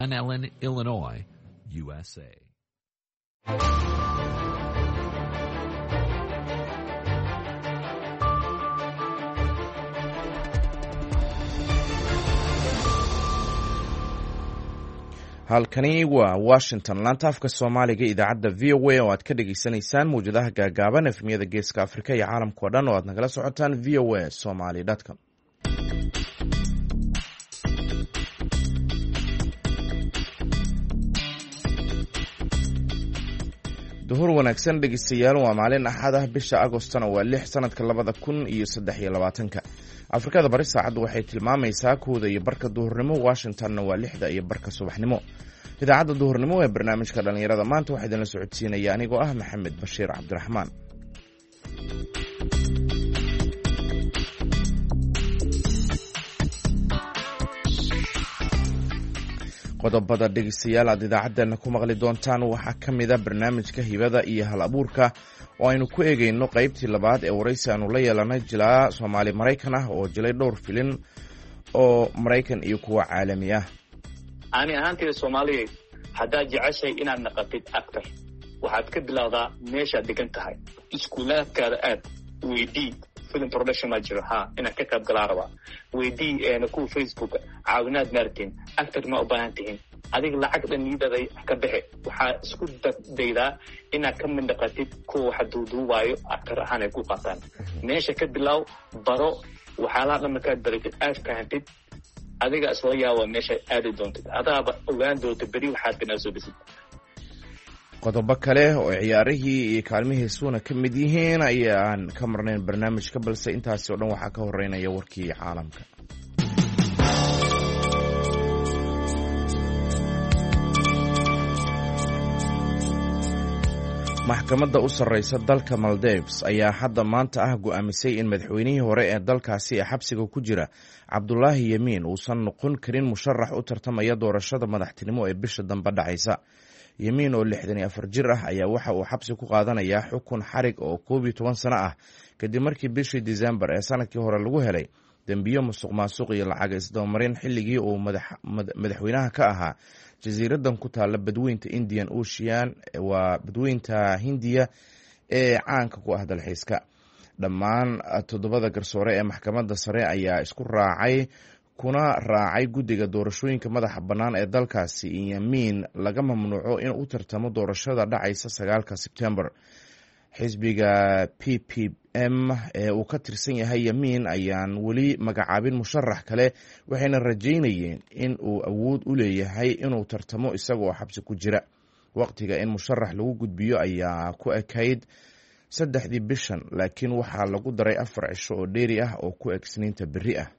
Van Ellen, Illinois, USA. halkani waa washington laanta afka soomaaliga idaacadda v o a oo aad ka dhegaysanaysaan mawjadaha gaagaaban efmiyada geeska afrika iyo caalamka o dhan oo aad nagala socotaan v o a somaly com. duhur wanaagsan dhegeystayaal, waa maalin axad ah, bisha agostona waa 6 sanadka 2023. afrikada bari saacaddu waxay tilmaamaysaa 1:00 iyo barka duhurnimo, washingtonna waa 6:00 iyo barka subaxnimo. idaacadda duhurnimo ee barnaamijka dhalinyarada maanta waxaa idinla socodsiinaya anigoo ah maxamed bashiir cabdiraxmaan. qodobada dhegeystayaal aad idaacaddeenna ku maqli doontaan waxaa ka mid a barnaamijka hibada iyo hal abuurka oo aynu ku eegayno qaybtii labaad ee waraysi aanu la yeelanay jilaa soomaali maraykan ah oo jilay dhowr filin oo maraykan iyo kuwa caalami ah. ani ahaantayda soomaaliya haddaad jeceshay inaad naqatid actor waxaad ka bilowdaa meeshaad degan tahay, iskuulaadkaada aad weydii film production ma jiro inaad ka qayb galaa rabaa, weydii kuwa facebook caawinaad maartiin actor ma u baahan tihiin, adiga lacag dhan niidaday ka bixi, waxaa isku daydaa inaad ka mid naqatid kuwa waxa duuduubaayo actor ahaan ay ku qaataan. meesha ka bilow baro waxyaalaha dhan markaad baratid aad fahantid, adiga isla yaaba meesha aadi doontid, adaaba ogaan doonta beri waxaad binaa soo dhisid. qodobo kale oo ciyaarihii iyo kaalmihiisuuna ka mid yihiin ayaan ka marnayn barnaamijka, balse intaasi oo dhan waxaa ka horeynaya warkii caalamka. maxkamadda u sarreysa dalka Maldives ayaa hadda maanta ah go'aamisay in madaxweynihii hore ee dalkaasi ee xabsiga ku jira Cabdullaahi Yamiin uusan noqon karin musharax u tartamaya doorashada madaxtinimo ee bisha dambe dhacaysa. Yamiin oo 64 jir ah ayaa waxa uu xabsi ku qaadanayaa xukun xarig oo 12 sano ah kadib markii bishii December ee sanadkii hore lagu helay dambiyo musuqmaasuq iyo lacag isdabamarin xilligii uu madaxweynaha ka ahaa jasiiradan ku taala badweynta Indian Ocean, waa badweynta Hindiya ee caanka ku ah dalxiiska. dhammaan 7 garsoore ee maxkamadda sare ayaa isku raacay kuna raacay guddiga doorashooyinka madaxa bannaan ee dalkaasi in Yamiin laga mamnuuco in uu tartamo doorashada dhacaysa 9 Sebtembar. xisbiga PPM ee uu ka tirsan yahay Yamiin ayaan weli magacaabin musharax kale, waxayna rajaynayeen in uu awood u leeyahay inuu tartamo isagoo xabsi ku jira. waqtiga in musharax lagu gudbiyo ayaa ku ekayd 3 bishan, laakiin waxaa lagu daray 4 cisho oo dheeri ah oo ku eg Isniinta berri ah.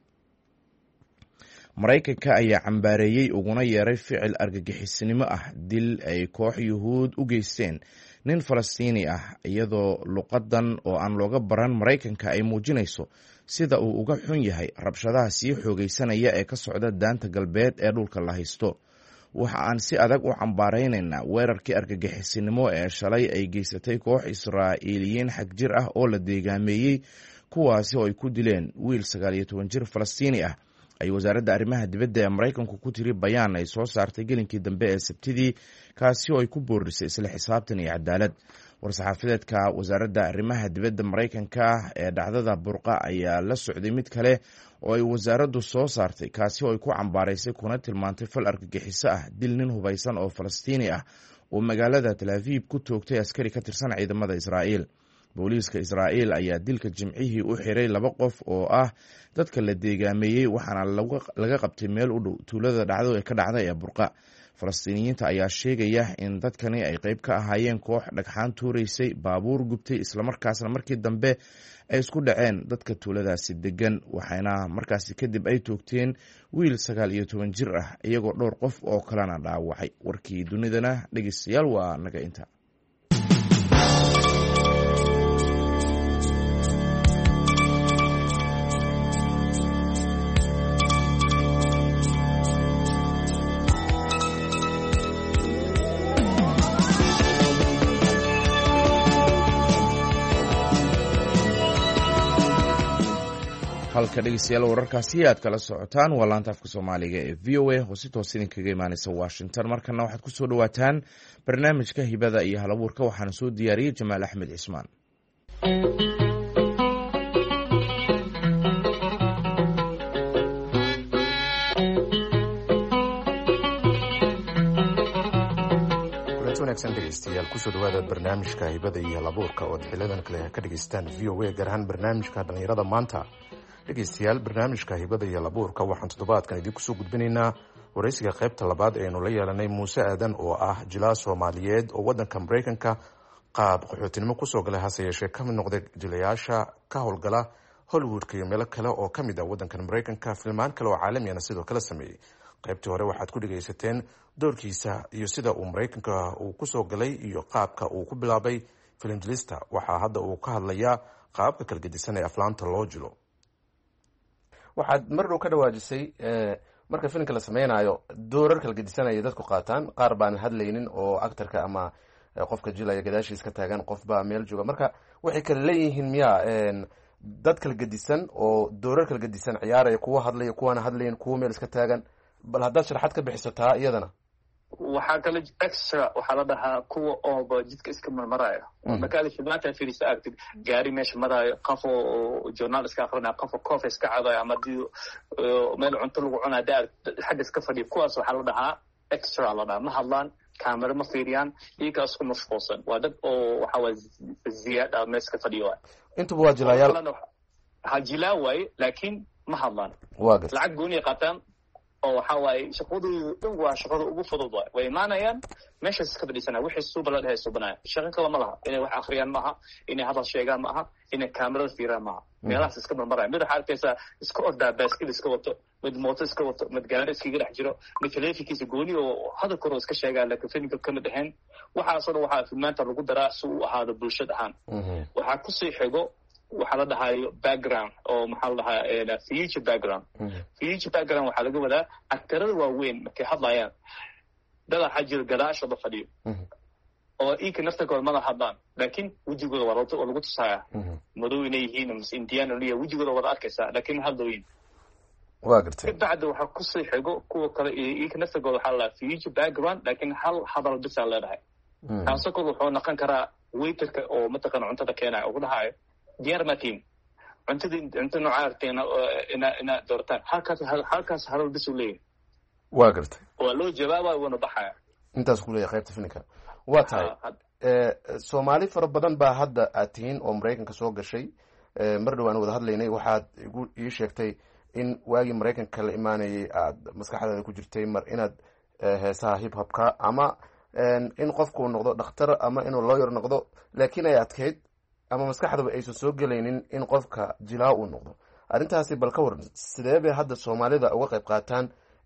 Maraykanka ayaa cambaareeyey uguna yeeray ficil argagixisnimo ah dil ay koox yuhuud u geysteen nin Falastiini ah, iyadoo luqadan oo aan looga baran Maraykanka ay muujinayso sida uu uga xun yahay rabshadaha sii xoogaysanaya ee ka socda daanta galbeed ee dhulka la haysto. waxa aan si adag u cambaaraynaynaa weerarkii argagixisnimo ee shalay ay geysatay koox Israa'iiliyiin xag jir ah oo la deegaameeyey, kuwaasi oo ay ku dileen wiil 19 jir Falastiini ah, ay wasaaradda arrimaha dibadda ee Maraykanku ku tiri bayaan ay soo saartay gelinkii dambe ee Sabtidii, kaasi oo ay ku boorisay isla xisaabtan iyo cadaalad. war-saxaafadeedka wasaaradda arrimaha dibadda Maraykanka ee dhacdada burqa ayaa la socday mid kale oo ay wasaaraddu soo saartay, kaasi oo ay ku cambaaraysay kuna tilmaantay fal argagixiso ah dil nin hubaysan oo Falastiini ah oo magaalada Tel Aviv ku toogtay askari ka tirsan ciidamada Israa'iil. booliiska Israa'iil ayaa dilka Jimcihii u xiray 2 qof oo ah dadka la deegaameeyey, waxaana laga qabtay meel u dhow tuulada dhacdo ee ka dhacday ee burqa. Falastiiniyiinta ayaa sheegaya in dadkani ay qayb ka ahaayeen koox dhagxaan tuuraysay, baabuur gubtay, islamarkaasna markii dambe ay isku dhaceen dadka tuuladaasi degan, waxayna markaasi kadib ay toogteen wiil 19 jir ah iyagoo dhowr qof oo kalena dhaawacay. warkii dunidana dhegeystayaal waa naga inta. halka dhegeystayaal wararkaasi aad kala socotaan waa laanta afka soomaaliga ee v o a oo si toos idinkaga imaaneysa washington. markana waxaad kusoo dhawaataan barnaamijka hibada iyo halabuurka waxaana soo diyaariyey jamaal axmed cismaan. dhegeystayaal kusoo dhawaada barnaamijka hibada iyo halabuurka oo ad xiliyadan kale ka dhegeystaan v o a gaar ahaan barnaamijka dhalinyarada maanta. dhegeystayaal barnaamijka hibada iyo halabuurka waxaan toddobaadkan idin kusoo gudbinaynaa waraysiga qaybta labaad eenu la yeelanay muuse aadan oo ah jilaa soomaaliyeed oo wadanka maraykanka qaab qaxootinimo kusoo galay hase yeeshee ka mid noqday jilayaasha ka howlgala hollywoodka iyo meelo kale oo kamid ah wadankan maraykanka. filmaan kale oo caalamiyana sidoo kale sameeyey. qaybtii hore waxaad ku dhegaysateen doorkiisa iyo sida uu maraykanka uu kusoo galay iyo qaabka uu ku bilaabay filimjilista. waxaa hadda uu ka hadlayaa qaabka kala gedisan ee aflaanta loo jilo. waxaad mar dhow ka dhawaajisay marka filimka la sameynayo doorar kala gedisanaya dadku qaataan. qaar baan hadlaynin oo actarka ama qofka jilaya gadaashiis ka taagan, qof baa meel jooga. marka waxay kala leeyihiin miya dad kala gedisan oo doorar kala gedisan ciyaaraya, kuwa hadlaya, kuwaana hadlayn, kuwa meel iska taagan. bal haddaad sharaxaad ka bixisataa iyadana. waxaa kale extra waxaa la dhahaa kuwa ooba jidka iska marmaraayo. markaad filmaanta fiirisa aragtid gaari meesha maraayo, qof oo journaal iska aqrinaya, qof oo coffee iska cadayo, ama hadii meel cunto lagu cunaa hadii aragtid xagga iska fadhiyo, kuwaas waxaa la dhahaa extra la dhahaa. ma hadlaan, kaamera ma fiiriyaan, iyagaas ku mashquulsan. waa dad oo waxaa waay ziyaad ah meel iska fadhiyo waay. intuba waa jilaayaal. ha jilaa waaye laakiin ma hadlaan. waa garta. lacag gooniya qaataan oo waxa waaye shaqadoodu dhan waa shaqada ugu fudud waay. way imaanayaan meeshaas iska fadhiisanaya, wixii suuba la dhahay suubanaya. shaqo kale ma laha, inay wax akhriyaan maaha, inay hadal sheegaan maaha, inay kaamerada fiiraan maaha. meelahaas iska marmaraya. mid waxaa arkaysaa iska ordaa baaskil iska wato, mid mooto iska wato, mid gaari iskaga dhex jiro, mid taleefankiisa gooni oo hadal kor oo iska sheegaa laakiin filimka kamid ahayn. waxaasoo dhan waxaa filmaanta lagu daraa si uu ahaado bulshad ahaan. waxaa kusii xigo waxaa la dhahayo background oo maxaa la dhahaa future background. future background waxaa laga wadaa actarada waaweyn markay hadlayaan dad waxaa jiro gadaashooda fadhiyo oo ika naftakooda mada hadlaan laakiin wejigooda waa lagu tusaaya. madow inay yihiin mise indiana liya wejigooda wada arkaysaa laakiin ma hadlooyin. waa gartay. kabacdi waxaa kusii xigo kuwa kale ika naftakooda waxaa la dhahaa future background laakiin hal hadal bisaa leedahay. kaasoo kale wuxuu noqon karaa waiterka oo mataqana cuntada keenaya ugu dhahayo diyaar matiin cunto noocaa arteena inaad doortaan. halkaas hadal bis u leeyahay. waa gartay. waa loo jawaabaya wuuna baxaya. intaas ku leeyahay qaybta filimka. waa tahay soomaali fara badan baa hadda aad tihiin oo maraykanka soo gashay. mar dhow aan wada hadlaynay waxaad ii sheegtay in waagii maraykanka la imaanayay aad maskaxdaada ku jirtay mar inaad heesaha hip hopka ama in qofku noqdo dhakhtar ama inuu lawyer noqdo, laakiin ay adkayd ama maskaxdaba aysan soo gelaynin in qofka jilaa uu noqdo. arrintaasi bal ka waran, sidee bay hadda soomaalida uga qayb qaataan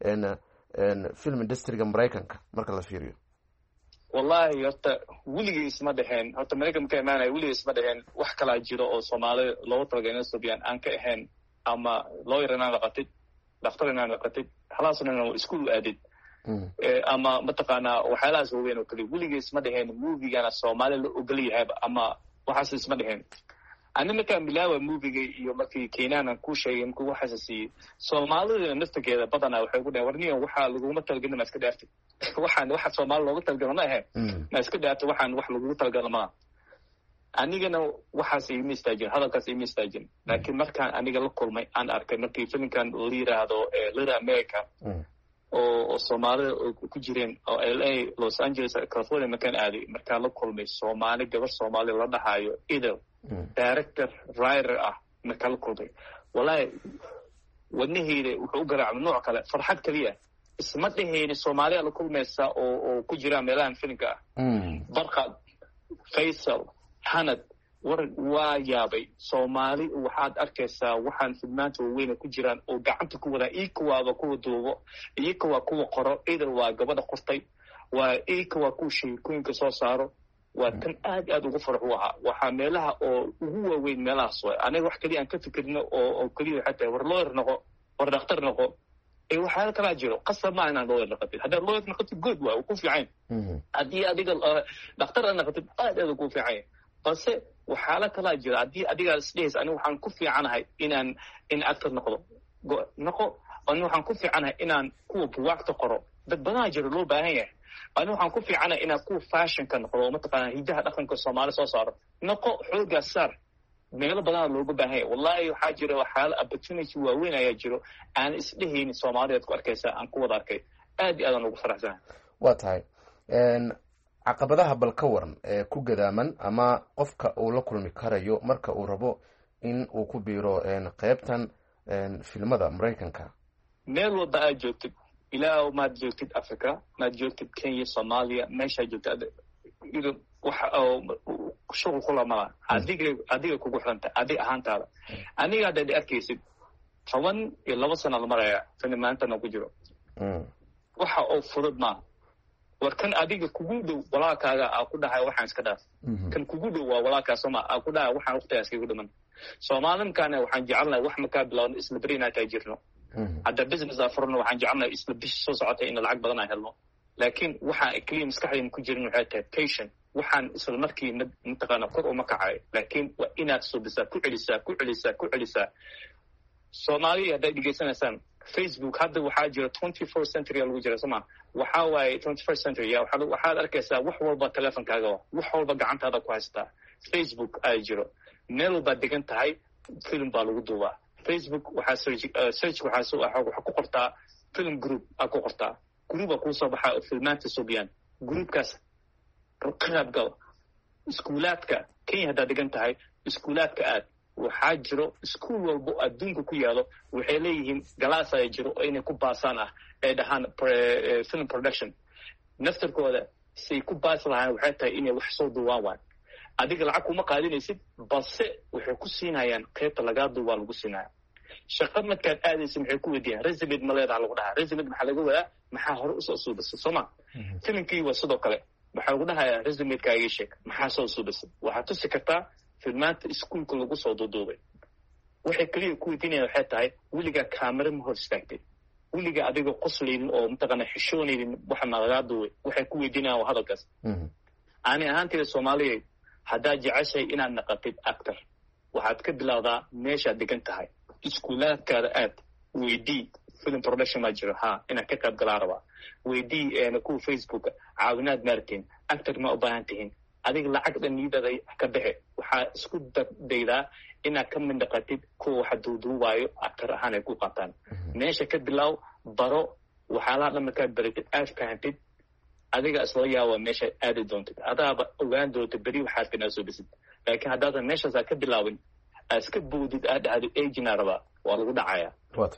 film industriga maraykanka marka la fiiriyo? wallahi horta weligay isma dheheen, horta maraykan ka imaanaya weligay isma dheheen wax kalaa jiro oo soomaali loogu talagalay inay subiyaan aan ka ahayn ama lawyer inaan naqatid, dhakhtar inaan naqatid, halaasna inaan iskuul aadid ama mataqaanaa waxyaalahaas waaweyn oo kale. weligay isma dheheen movigana soomaali la ogol yahayba ama waxaas isma dheheen. ani markaan bilaawa moviga iyo markii keenaan ku sheegay markuu waxaas siiyey soomaalida naftageeda badanaa waxay ku dhahay warniyo waxaa laguma talagalin ma iska dhaaftay. waxa soomaali loogu talagalo ma ahayn ma iska dhaaftay, waxaan wax lagugu talagalo maaha. anigana waxaas iima istaajin, hadalkaas iima istaajin. laakiin markaan aniga la kulmay aan arkay markii filimkan la yiraahdo Little America oo soomaalida ku jireen oo LA, Los Angeles, California markaan aaday, markaan la kulmay soomaali gabar soomaali la dhahayo idol director writer ah markaan la kulmay, wallahi wadnaheyda wuxuu u garaacay nooc kale, farxad kaliya. isma dheheyni soomaaliya la kulmaysa oo ku jiraan meelahan filimka ah. Barqad, Faisal, Hanad, waa yaabay. soomaali waxaad arkaysaa waxaan filmaanta waaweyn ku jiraan oo gacanta ku wadaa. ika waaba kuwa duubo, ika waa kuwa qoro, idil waa gabadha qortay, waa ika waa kuwa sheekooyinka soo saaro. waa tan aad ugu farx u ahaa. waxaa meelaha oo ugu waaweyn meelahaas waay. aniga wax kaliya aan ka fikirno oo kaliya waxay tahay war lawyer noqo, war dhakhtar noqo. waxyaala kalaa jiro, qasab maa inaan lawyer noqotid. haddaad lawyer noqotid good waay, ku fiican. haddii adiga dhakhtar aad noqotid aad ku fiican. balse waxaala kalaa jira haddii adigaa isdhehaysa aniga waxaan ku fiicanahay in actor noqo ani waxaan ku fiicanahay inaan kuwa buwaagta qoro dad badanaa jiro loo baahan yahay ani waxaan ku fiicanahay inaan kuwa fashionka noqdo oo mataqaanaa hidaha dhaqanka soomaali soo saaro noqo xoogaas saar meelo badanaa looga baahan yahay wallahi waxaa jira waxyaala opportunity waaweyn ayaa jiro aan isdhehaynin soomaaliyeed ku arkaysa aan ku wada arkay aad iyo aadaan ugu faraxsanahay waa tahay caqabadaha bal ka waran ee ku gadaaman ama qofka uu la kulmi karayo marka uu rabo in uu ku biiro qaybtan filmada maraykanka meel walba aad joogtid ilaa maad joogtid africa maad joogtid kenya soomaaliya meeshaa joogtid shuqul kulamala adiga kugu xiranta adig ahaantaada aniga haddaad arkaysid 12 sana la maraya filimaantana ku jiro waxa oo fudud maaha war kan adiga kugu dhow walaalkaaga aa ku dhahay waxaan iska dhaaf kan kugu dhow waa walaalkaa sooma aa ku dhahay waxaan waqtigaas igu dhiman soomaalimkaana waxaan jecelnahay wax makaa bilowno isla beri inaan taa jirno hadda business aa furno waxaan jecelnahay isla bishi soo socotay in lacag badan aan helno laakiin waxaan keliya maskaxdayna ku jirin waxay tahay patient waxaan isla markii mataqaana kor uma kacayo laakiin waa inaad subisaa ku celisaa soomaaliya hadday dhegaysanaysaan facebook hadda waxaa jira 21st century lagu jira soma waxaa waaye 21st century waxaad arkaysaa wax walba teleefonkaaga wax walba gacantaada ku haystaa facebook ay jiro meel walbaad degan tahay film baa lagu duubaa facebook waxaa search waxaa ku qortaa film group aa ku qortaa groupa kuusoo baxaa oo filmaanta subiyaan groupkaas qaraab gal iskuulaadka kenya haddaad degan tahay iskuulaadka aad waxaa jiro iskuul walbo adduunka ku yaalo waxay leeyihiin galaas ay jiro oo inay ku baasaan ah ay dhahaan film production naftarkooda say ku baasi lahaan waxay tahay inay wax soo duwaan waan adiga lacag kuma qaadinaysid balse waxay ku siinayaan qaybta lagaa duwaa lagu siinaya shaqad markaad aadaysa maxay ku weydiiyaan resumed ma leedaha lagu dhahaa resumed maxaa laga wadaa maxaa hore usoo suubasay sooma filimkii waa sidoo kale waxaa lagu dhahayaa resumedkaaga sheeg maxaa soo suubasay waxaad tusi kartaa filmaanta iskuulka lagu soo duuduubay waxay keliya ku weydiinayaan waxay tahay weligaa kaamera ma hor istaagtay weligaa adiga qoslaynin oo mataqaana xishoonaynin waxa nalagaa duubay waxay ku weydiinayaan waa hadalkaas ani ahaantayda soomaaliyeed haddaad jeceshahay inaad naqatid actor waxaad ka bilowdaa meeshaad degan tahay iskuulaadkaada aad weydii film production ma jiro inaad ka qayb galaa rabaa weydii kuwa facebooka caawinaad maartiin actor ma u baahan tihiin adiga lacag dhan niidada ka baxe waxaa isku daydaa inaad ka mid naqatid kuwa waxa duuduubaayo actor ahaan ay ku qaataan meesha ka bilaaw baro waxyaalaha dhan markaad baratid aad fahantid adiga isla yaaba meesha aadi doontid adaaba ogaan doonta beri waxaad kanaa soo bisid laakiin haddaadan meeshaasaa ka bilaabin aad iska boodid aad dhahdo agina rabaa waa lagu dhacaya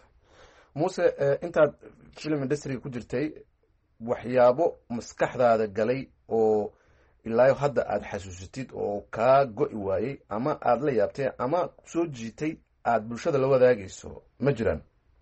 muuse intaad film industryga ku jirtay waxyaabo maskaxdaada galay oo ilaa hadda aad xasuusatid oo kaa go'i waayey ama aad la yaabtay ama soo jiitay aad bulshada la wadaagayso ma jiraan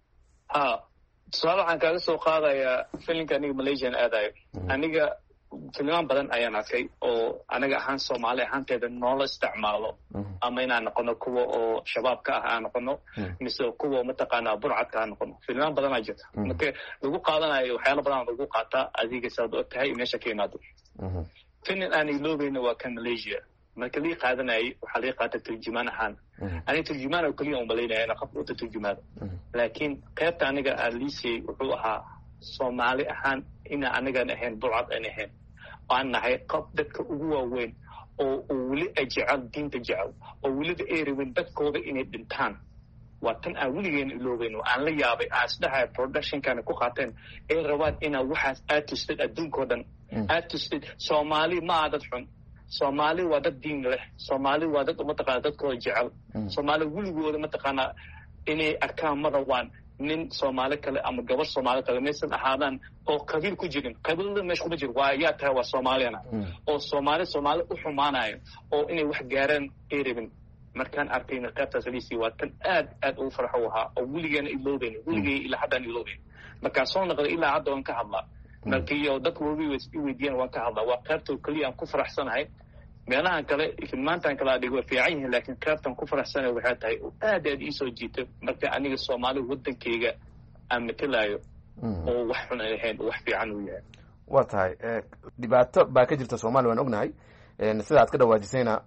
tusaale waxaan kaaga soo qaadayaa filimka aniga malaysian aadayo aniga filmaan badan ayaan arkay oo anaga ahaan soomaali ahaanteeda noola isticmaalo ama inaan noqono kuwa oo shabaabka ah aan noqono mise kuwa mataqaanaa burcadka aan noqono filmaan badanaa jirta marka lagu qaadanayo waxyaala badan lagu qaataa adiga saad og tahay meesha ka imaado filim aan iloobayna waa kan malaysia marka lii qaadanayay waxaa lii qaata turjumaan ahaan aniga turjumaan oo keliya umalaynaya ina qofka uta turjumaado laakiin qaybta aniga aan liisiyey wuxuu ahaa soomaali ahaan ina anigaan ahayn burcad aan ahayn aan nahay qof dadka ugu waaweyn oo weli ay jecel diinta jecel oo weliba ay rabin dadkooda inay dhintaan waa tan aan weligeena iloobayn oo aan la yaabay aan isdhahay productionkana ku qaateen ay rabaan inaad waxaas aad tustid adduunkao dhan aad tustid soomaali ma aha dad xun soomaali waa dad diin leh soomaali waa dad mataqaana dadkooda jecel soomaali weligooda mataqaanaa inay arkaan ma rabaan nin soomaali kale ama gabar soomaali kale maysan ahaadaan oo qabiil ku jirin qabiilada meesha kuma jiro waa yaa tahay waa soomaaliyana oo soomaali u xumaanayo oo inay wax gaaraan ay rabin markaan arkayna qaybtaas liisii waa tan aad ugu farxo ahaa oo weligeena iloobayn weligey ilaa haddaan iloobayn markaan soo noqday ilaa hadda waan ka hadlaa markiiyo dadka weydiiyaan waan ka hadlaa waa qaybtoo keliya aan ku faraxsanahay meelahan kale filmaantan kale adhigo fiican yihiin laakiin qaybtan ku faraxsanahay waxay tahay oo aad iisoo jiito marka aniga soomaali wadankeyga aan matalaayo oo wax xun ay ahayn oo wax fiican uu yahay waa tahay dhibaato baa ka jirta soomaaliya waan ognahay sida aad ka dhawaajisayna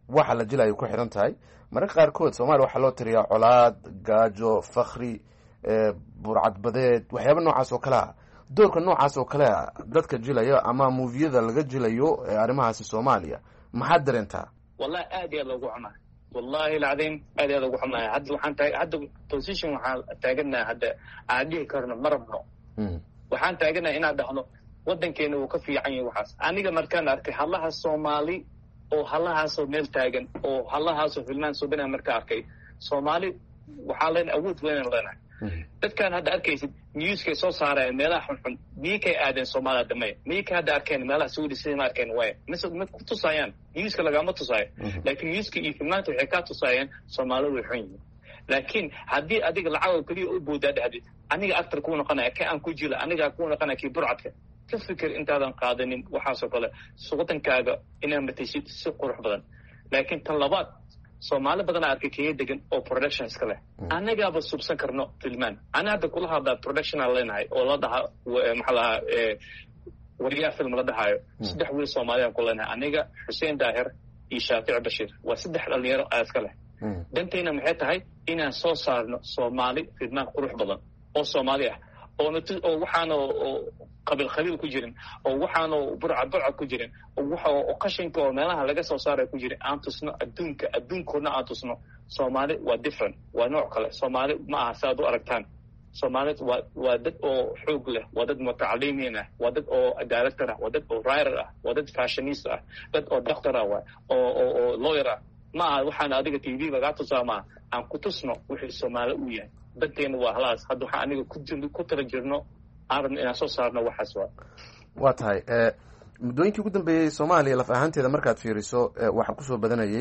waxa la jilayo ku xiran tahay. mararka qaarkood soomaaliya waxaa loo tiriyaa colaad, gaajo, fakri, burcadbadeed, waxyaaba noocaas oo kale ah. doorka noocaas oo kale a dadka jilaya ama moviyada laga jilayo arrimahaasi soomaaliya maxaad dareentaa? wallahi aad iyo aad loogu xumaa, wallahi alcadiim aad iyo aad loogu xumaa. hadda position waxaan taaganaha hadda aan dhihi karno ma rabno. waxaan taaganaha inaan dhahno wadankeena wuu ka fiican yahay waxaas. aniga markaan arkay halaha soomaali oo halahaasoo meel taagan oo halahaasoo filmaan suubinaa markaa arkay soomaali waxaa leen awood weynan leenahay. dadkaan hadda arkaysid newskay soo saareen meelaha xunxun miyay kay aadeen Soomaaliya damay miyay ka hadda arkeen meelaha Saudi sidii arkeen way ma ku tusayaan newska lagama tusaayo. laakiin newska iyo filmaanta waxay ka tusayeen Soomaalidu way xun yihiin. laakiin haddii adiga lacag kaliya u boodaa dhahdid aniga actor ku noqonaya ka aan ku jila aniga ku noqonaya kii burcadka ka fikir intaadan qaadanin waxaasoo kale wadankaaga inaad matashid si qurux badan. laakiin tan labaad Soomaali badan arkay kaya degan oo productions ka leh annagaaba subsan karno filmaan. ana hadda kula hadlaa production aan leenahay oo la dhaha maxaa lahaa wariyaa film la dhahayo 3 wiil Soomaaliyan ku leenahay aniga Xuseen Daahir iyo Shaafic Bashir waa 3 dhalinyaro aas ka leh. dantayna maxay tahay inaan soo saarno Soomaali filmaan qurux badan oo Soomaali ah oo waxaan oo qabiil ku jirin oo waxaan oo burcad ku jirin oo waxa oo qashinka oo meelaha laga soo saaray ku jirin aan tusno adduunkoodna aan tusno. Soomaali waa different, waa nooc kale. Soomaali ma aha saad u aragtaan. Soomaali waa dad oo xoog leh, waa dad mutacalimiin ah, waa dad oo director ah, waa dad oo writer ah, waa dad fashionista ah, dad oo doctor ah oo lawyer ah. ma aha waxaan adiga TV laga tusaama aan ku tusno wixii Soomaali u yahay. dadkeena waa halaas. hadda waxaan aniga ku tala jirno aan inaan soo saarno waxaas. waa tahay muddooyinkii ugu dambeeyey Soomaaliya laf ahaanteeda markaad fiiriso waxaa kusoo badanayay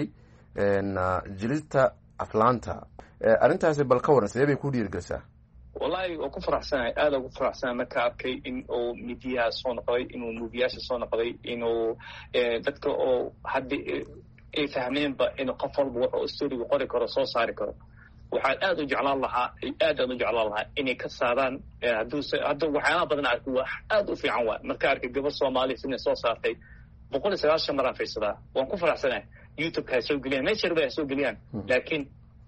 jilista aflaanta. arrintaasi bal ka waran sidee bay ku dhiirigelisaa? wallahi waa ku faraxsanahay, aad ugu faraxsanahay marka arkay in uu midiyaha soo noqday, inuu muubiyaasha soo noqday, inuu dadka oo hadda ay fahmeenba inuu qof walba wuxuu storyga qori karo soo saari karo. waxaan aad u jeclaan lahaa inay ka saaraan hadda waxyaalaha badan arkay wax aad u fiican waa marka arkay gabar Soomaali inay soo saartay 190 maraan fiirsadaa. waan ku faraxsanahay. YouTube ka soo geliyaan, meesha bay soo geliyaan, laakiin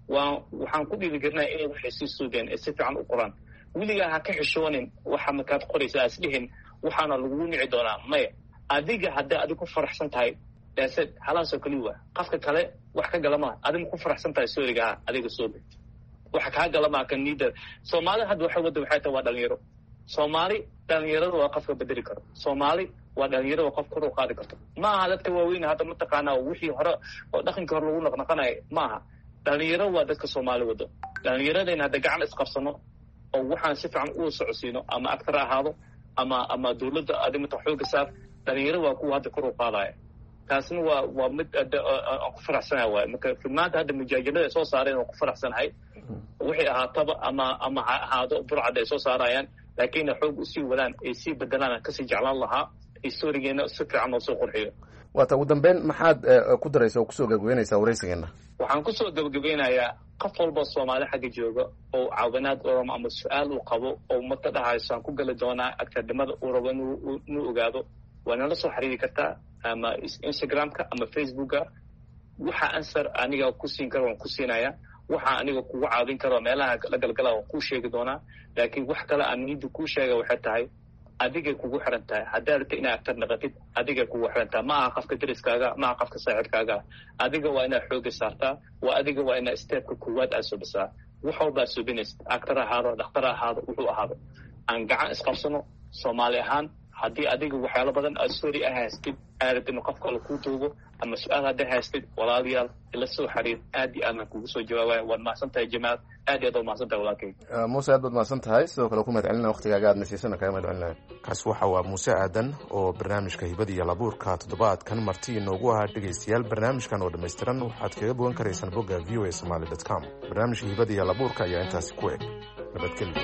waxaan ku dhiirigelinayaa inay waxay sii suugaan si fiican u qoraan. weligaa ha ka xishoonin waxa markaad qoraysaa isdhihin waxaana lagu nici doonaa. maya, adiga hadda adiga ku faraxsan tahay daasad halaasoo kaliya qofka kale wax ka galama. adiga ku faraxsan tahay storyga adiga soo bixi waxa ka galama kan niida. Soomaali hadda waxay tahay waa dhalinyaro. Soomaali dhalinyaradu waa qofka bedeli karo. Soomaali waa dhalinyaro qof kor u qaadi karto. ma aha dadka waaweyn hadda ma taqaanaa wixii hore oo dhaqanka hore lagu noqnoqonay. ma aha, dhalinyaro waa dadka Soomaali wado. dhalinyaradayna hadda gacan isqabsano oo waxaan si fiican u socodsiino ama actor ahaado ama dawladda adimata xooga saar. dhalinyaro waa kuwa hadda kor u qaadaya. taasna waa mid aan ku faraxsanahay waay. marka filmaanta hadda mujaajilada ay soo saareen oo ku faraxsanahay. waxay ahaataba ama ha ahaado burcad ay soo saarayaan, laakiin xoog u sii wadaan ay sii bedelaan kasii jeclaan lahaa historigeena si fiican oo soo qurxiyo. waata ugu dambeyn maxaad ku daraysa oo kusoo gabagabeynaysaa waraysigeena? waxaan kusoo gabagabeynayaa qof walba Soomaali xagga jooga oo caawinaad ama su-aal uu qabo oo mata dhahayso aan ku gali doonaa akademada uu rabo inuu ogaado waa nala soo xiriiri kartaa ama Instagram-ka ama Facebook-ka. waxa answer aniga ku siin karo waan ku siinayaa. waxa aniga kugu caawin karo meelaha la galgala waan ku sheegi doonaa. laakiin wax kale aan nidu ku sheega waxay tahay adiga kugu xiran tahay. haddaad rabto inaad actor noqotid adiga kugu xiran tahay. ma aha qofka deriskaaga, ma aha qofka saaxiibkaaga. adiga waa inaad xooga saartaa. adiga waa inaad stepka koowaad aad soo dhisaa. wax walba aad subinaysid, actor ahaado, dhakhtar ahaado, wuxuu ahaado. aan gacan isqabsano Soomaali ahaan. haddii adiga waxyaalo badan aad story haystid aad in qof kale ku duubo ama su'aal hadda haystid walaalayaal ila soo xiriir. aad iyo aad kugu soo jawaabaya. waad mahadsantahay Jamaal, aad iyo aad mahadsantahay walaalkay. Muuse aad baad mahadsantahay. sidoo kale ku mahadcelina waqtigaaga aad nasiisana kaga mahadcelinahay. kaas waxa waa Muuse Aadan oo barnaamijka hibada iyo labuurka toddobaadkan marti inoogu ahaa. dhegaystayaal, barnaamijkan oo dhammaystiran waxaad kaga bogan karaysaan bogga voasomali.com. barnaamijka hibada iyo labuurka ayaa intaasi ku eg. nabadgelyo.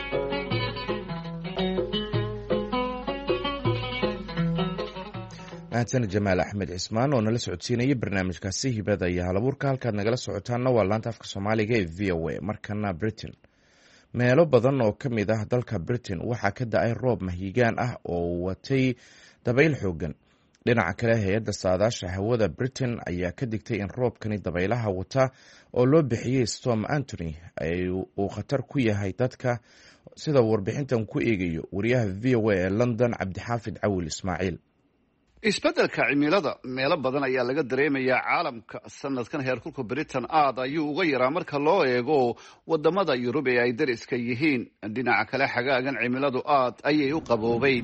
mahadsanid Jamaal Axmed Cismaan oo nala socodsiinayay barnaamijkaasi hibada iyo halabuurka. halkaad nagala socotaanna waa laanta afka Soomaaliga ee VOA. markana Britain, meelo badan oo ka mid ah dalka Britain waxaa ka da-ay roob mahiigaan ah oo watay dabayl xoogan. dhinaca kale hay-adda saadaasha hawada Britain ayaa ka digtay in roobkani dabaylaha wata oo loo bixiyey Storm Anthony uu khatar ku yahay dadka, sida warbixintan ku eegayo wariyaha VOA ee London Cabdixaafid Cawil Ismaaciil. isbeddelka cimilada meelo badan ayaa laga dareemayaa caalamka. sanadkan heerkulka Britain aad ayuu uga yaraa marka loo eego wadamada Yurub ee ay dariska yihiin. dhinaca kale xagaagan cimiladu aad ayay u qaboobay.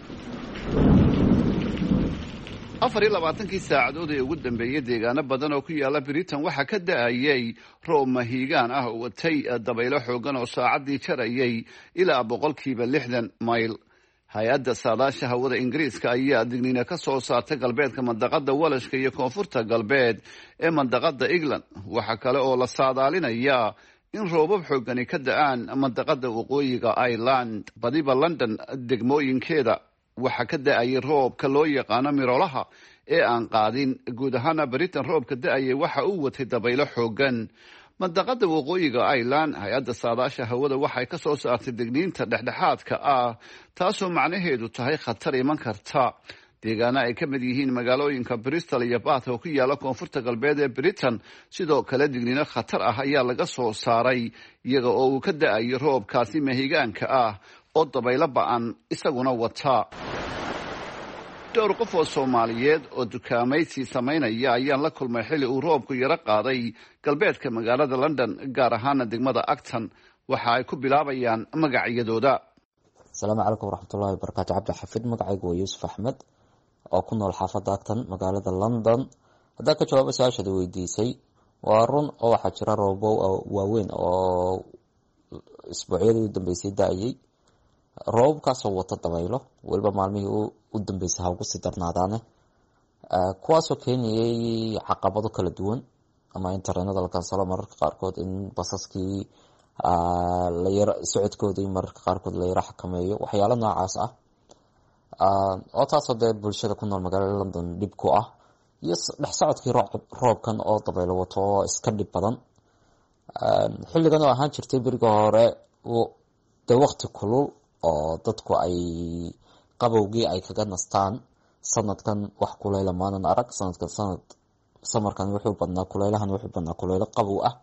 24 saacadood ee ugu dambeeyay deegaano badan oo ku yaala Britain waxaa ka da'ayay roob mahiigaan ah oo watay dabaylo xoogan oo saacadii jarayay ilaa 60 mayl. hay-adda saadaasha hawada Ingiriiska ayaa digniino ka soo saartay galbeedka mandaqada Walashka iyo koonfurta galbeed ee mandaqada England. waxa kale oo la saadaalinayaa in roobab xoogani ka da'aan mandaqada waqooyiga Ireland. badiba London degmooyinkeeda waxaa ka da'ayay roobka loo yaqaano mirolaha ee aan qaadin. guud ahaana Britain roobka da'ayay waxa uu watay dabaylo xoogan. mandaqada waqooyiga Ireland hay-adda saadaasha hawada waxay ka soo saartay digniinta dhexdhexaadka ah, taasoo macnaheedu tahay khatar iman karta. deegaano ay ka mid yihiin magaalooyinka Bristol iyo Bath oo ku yaala koonfurta galbeed ee Britain sidoo kale digniino khatar ah ayaa laga soo saaray, iyaga oo uu ka da'ayay roobkaasi mahigaanka ah oo dabaylo ba'an isaguna wata. dhowr qof oo Soomaaliyeed oo dukaamaysi samaynaya ayaan la kulmay xilli uu roobku yara qaaday galbeedka magaalada London, gaar ahaana degmada Acton. waxa ay ku bilaabayaan magacyadooda. asalaamu calaykum waraxmatullahi wabarakaatu. Cabdixaafid, magacaygu waa Yuusuf Axmed oo ku nool xaafadda Acton magaalada London. haddaan ka jawaabo su-aashaada weydiisay, waa run oo waxaa jira roobo waaweyn oo isbuucyadii u dambeysay da'ayay, roobabkaasoo wata dabaylo weliba maalmihii u dambeysay ha ugu sii darnaadaane, kuwaasoo keenayay caqabado kala duwan, ama in tareenada la kansalo, mararka qaarkood in basaskii socodkoodii mararka qaarkood la yara xakameeyo, waxyaalo noocaas ah oo taasoo dee bulshada ku nool magaalada London dhib ku ah, iyo dhex socodkii roobkan oo dabaylo wato oo iska dhib badan. xilligan oo ahaan jirtay beriga hore dee waqti kulul oo dadku ay qabowgii ay kaga nastaan. sanadkan wax kuleyla maanan arag. samarkan wuxuu badnaa kuleylahan wuxuu badnaa kuleylo qabow ah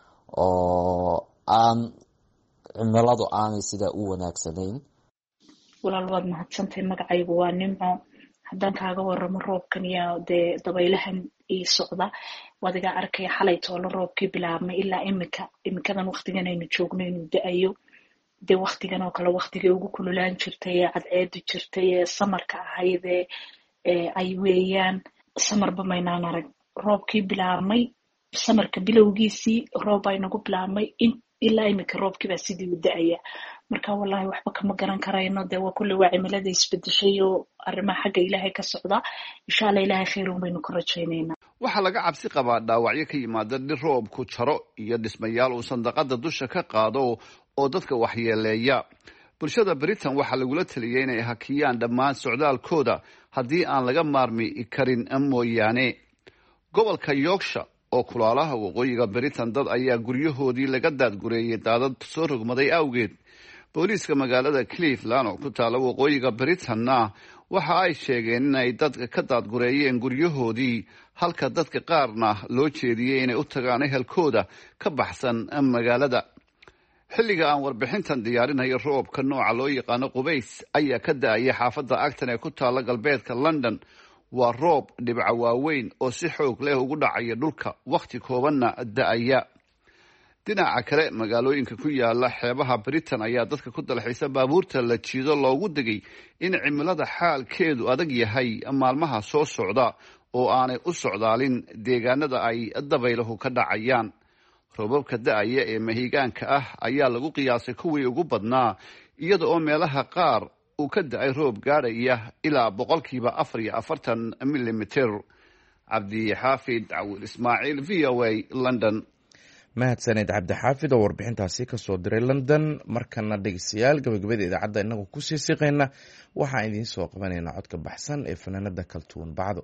oo aan cimiladu aanay sidaa u wanaagsanayn. walaal waad mahadsantahay. magacaygu waa Nimco. haddaan kaaga waramo roobkan iyo dee dabaylahan ii socda, waad iga arkaya xalay toolo roobkii bilaabmay ilaa imikadan waqtigan aynu joogno inuu da'ayo. dee waqtigan oo kale waqtigii ugu kululaan jirtay ee cadceedu jirtay ee samarka ahayd ay weeyaan. samarba maynaan arag. roobkii bilaabmay samarka bilowgiisii roob ay nagu bilaabmay ilaa imika roobkiibaa sidii u da'aya. marka wallaahi waxba kama garan karayno. dee waa kulle waa cimilada isbedeshay oo arrimaha xagga ilaahay ka socda. insha allah ilaahay khayruun baynu ku rajaynaynaa. waxaa laga cabsi qabaa dhaawacyo ka yimaada dhir roobku jaro iyo dhismayaal uu sandaqada dusha ka qaado oo dadka waxyeeleeya. bulshada Britain waxaa lagula taliyay inay hakiyaan dhammaan socdaalkooda haddii aan laga maarmi karin mooyaane. gobolka Yorkshire oo kulaalaha waqooyiga Britain, dad ayaa guryahoodii laga daadgureeyay daadad soo rogmaday awgeed. booliiska magaalada Cleveland oo ku taala waqooyiga Britain-na waxa ay sheegeen inay dadka ka daadgureeyeen guryahoodii, halka dadka qaarna loo jeediyey inay u tagaan ehelkooda ka baxsan magaalada. xilliga aan warbixintan diyaarinayo, roobka nooca loo yaqaano qubays ayaa ka da'aya xaafadda Acton ee ku taala galbeedka London. waa roob dhibco waaweyn oo si xoog leh ugu dhacaya dhulka, waqti koobanna da'aya. dhinaca kale, magaalooyinka ku yaala xeebaha Britain ayaa dadka ku dalxiisa baabuurta la jiido loogu digay in cimilada xaalkeedu adag yahay maalmaha soo socda oo aanay u socdaalin deegaanada ay dabayluhu ka dhacayaan. roobabka da'aya ee mahigaanka ah ayaa lagu qiyaasay kuwii ugu badnaa, iyada oo meelaha qaar uu ka da'ay roob gaadhaya ilaa 44 milimitir. Cabdixaafid Cawil Ismaaciil, VOA, London. mahadsaned Cabdixaafid oo warbixintaasi kasoo diray London. markana dhegeystayaal, gabagabada idaacadda inagoo kusii siqayna waxaan idiin soo qabanaynaa codka baxsan ee fanaanada Kaltuun Bacdo.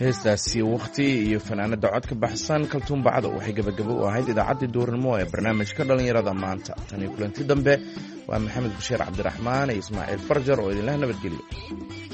heestaasi waqti iyo fanaanada cod ka baxsan kaltuun bacdo waxay gabagabo u ahayd idaacaddii duurnimo ee barnaamijka dhallinyarada maanta tan iyo kulanti dambe waa maxamed bashiir cabdiraxmaan iyo ismaaciil farjar oo idinlah nabadgelyo